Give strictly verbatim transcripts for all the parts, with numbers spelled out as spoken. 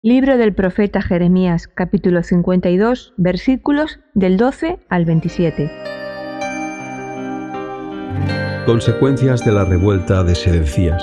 Libro del profeta Jeremías, capítulo cincuenta y dos, versículos del doce al veintisiete. Consecuencias de la revuelta de Sedecías.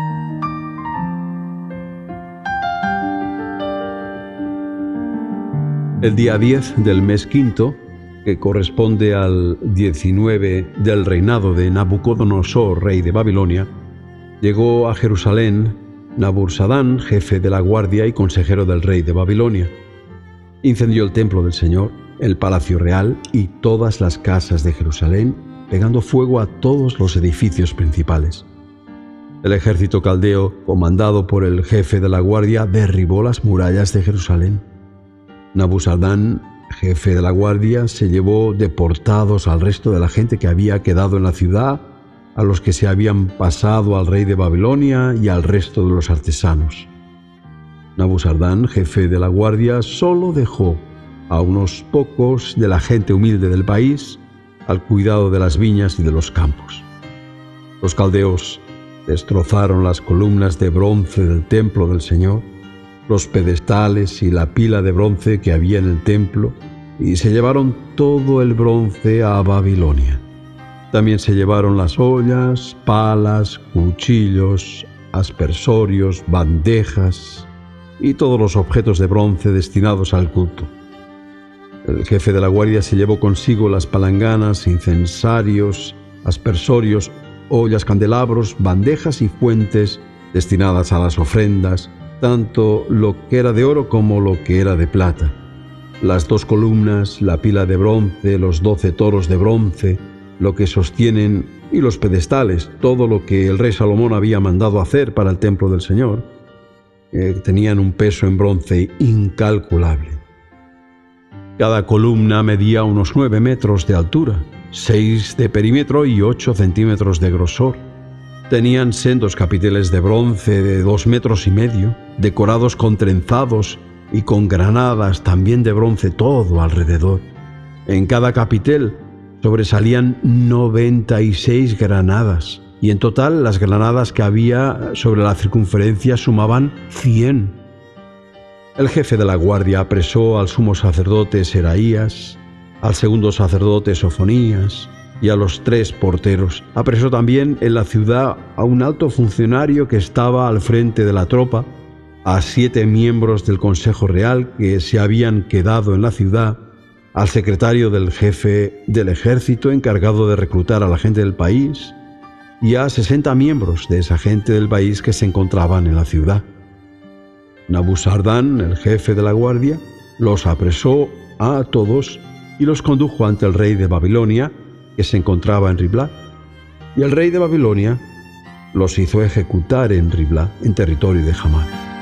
El día diez del mes quinto, que corresponde al diecinueve del reinado de Nabucodonosor, rey de Babilonia, llegó a Jerusalén Nabuzaradán, jefe de la guardia y consejero del rey de Babilonia. Incendió el templo del Señor, el palacio real y todas las casas de Jerusalén, pegando fuego a todos los edificios principales. El ejército caldeo, comandado por el jefe de la guardia, derribó las murallas de Jerusalén. Nabuzaradán, jefe de la guardia, se llevó deportados al resto de la gente que había quedado en la ciudad, a los que se habían pasado al rey de Babilonia y al resto de los artesanos. Nabuzaradán, jefe de la guardia, solo dejó a unos pocos de la gente humilde del país al cuidado de las viñas y de los campos. Los caldeos destrozaron las columnas de bronce del templo del Señor, los pedestales y la pila de bronce que había en el templo, y se llevaron todo el bronce a Babilonia. También se llevaron las ollas, palas, cuchillos, aspersorios, bandejas y todos los objetos de bronce destinados al culto. El jefe de la guardia se llevó consigo las palanganas, incensarios, aspersorios, ollas, candelabros, bandejas y fuentes destinadas a las ofrendas, tanto lo que era de oro como lo que era de plata. Las dos columnas, la pila de bronce, los doce toros de bronce, lo que sostienen y los pedestales, todo lo que el rey Salomón había mandado hacer para el templo del Señor, eh, tenían un peso en bronce incalculable. Cada columna medía unos nueve metros de altura, seis de perímetro y ocho centímetros de grosor. Tenían sendos capiteles de bronce de dos metros y medio, decorados con trenzados y con granadas también de bronce todo alrededor. En cada capitel sobresalían noventa y seis granadas, y en total las granadas que había sobre la circunferencia sumaban cien. El jefe de la guardia apresó al sumo sacerdote Seraías, al segundo sacerdote Sofonías y a los tres porteros. Apresó también en la ciudad a un alto funcionario que estaba al frente de la tropa, a siete miembros del Consejo Real que se habían quedado en la ciudad, al secretario del jefe del ejército encargado de reclutar a la gente del país y a sesenta miembros de esa gente del país que se encontraban en la ciudad. Nabuzaradán, el jefe de la guardia, los apresó a todos y los condujo ante el rey de Babilonia, que se encontraba en Riblá. Y el rey de Babilonia los hizo ejecutar en Riblá, en territorio de Hamath.